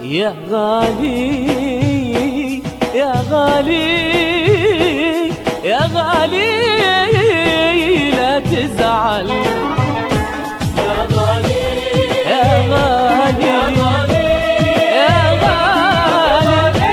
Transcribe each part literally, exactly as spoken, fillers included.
يا غالي يا غالي يا غالي لا تزعل يا غالي يا غالي يا غالي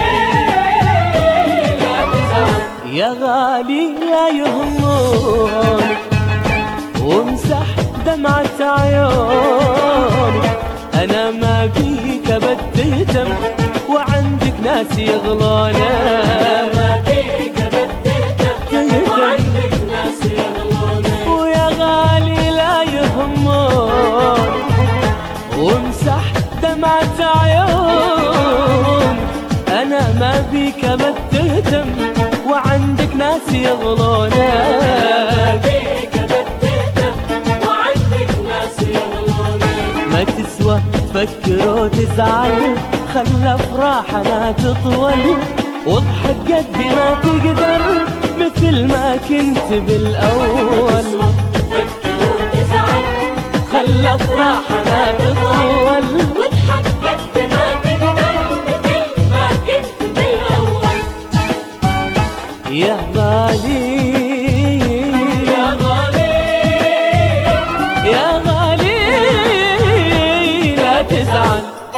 لا تزعل يا غالي لا يهموني وامسح دمعة عيوني، أنا ما بيك بتهتم وعندك ناس يغلونا، ما فيك بتهتم وعندك ناس يغلونا. ويا غالي لا يهموني وامسح دمعة عيوني، أنا ما بيك بتهتم وعندك ناس يغلونا، ما فيك بتهتم وعندك ناس يغلونا. ما تسوى تفكر وتزعل، خلى افراحنا تطول واضحك قد ما تقدر مثل ما كنت بالاول، تفكر وتزعل خلى افراحنا تطول واضحك قد ما تقدر مثل ما كنت بالاول. يا غالي يا غالي يا غالي لا تزعل.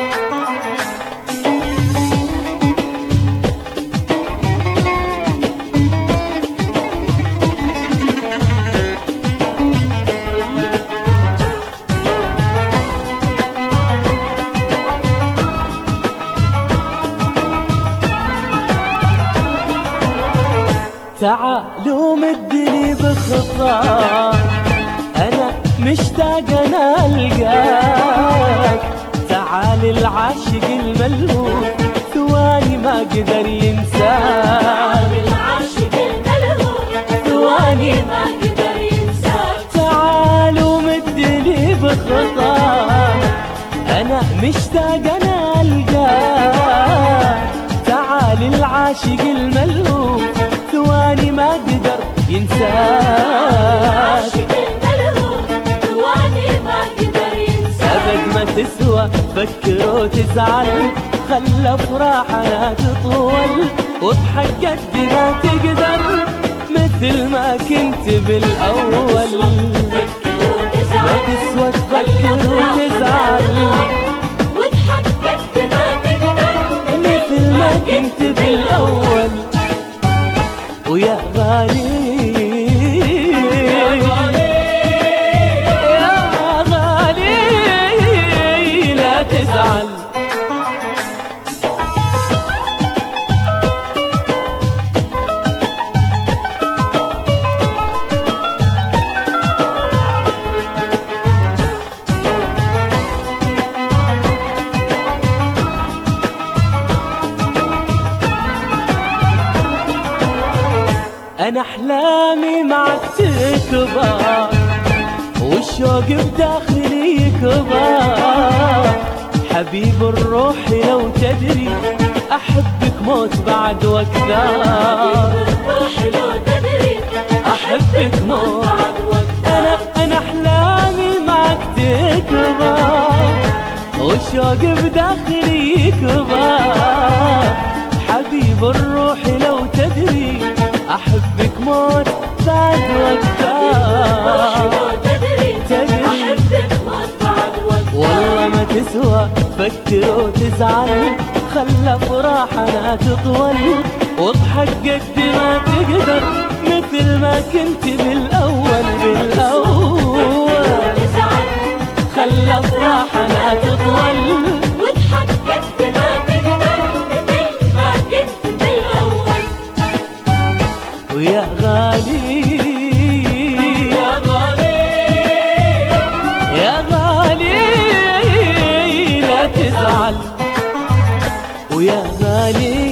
تعالوا مدني بخطاك، أنا مشتاق أنا ألقاك، تعال العاشق الملهوف ثواني ما قدر ينساك، العاشق الملهوف ثواني ما قدر ينساك. تعالوا مدني بخطاك، أنا مشتاق أنا ألقاك، تعال العاشق الملهوف ثواني ما قدر ينساك، العاشق الملهوف ثواني ما قدر ينساك. أبد ما تسوى فكر وتزعل، خلى افراحنا تطول واضحك قد ما تقدر مثل ما كنت بالاول، تفكر ما وتزعل تسوى تفكر وتزعل واضحك قد ما تقدر مثل ما كنت بالاول. ويا غالي يا غالي يا غالي لا تزعل. أنا أحلامي معك تكبر والشوق بداخلي يكبر، حبيب الروح لو تدري أحبك موت بعد وأكثر، روح لو تدري أحبك موت بعد وقت. أنا أنا أحلامي معك تكبر والشوق بداخلي يكبر، حبيب الروح لو تدري أحبك موت بعد وقتها، تدري تدري أحبك موت بعد وقت. والله ما تسوى تفكر وتزعل، خلى افراحنا تطول واضحك قد ما تقدر مثل ما كنت بالاول بالاول، خلى افراحنا تطول واضحك قد ما تقدر مثل ما كنت بالاول. ويا غالي يا غالي يا غالي لا تزعل، ويا غالي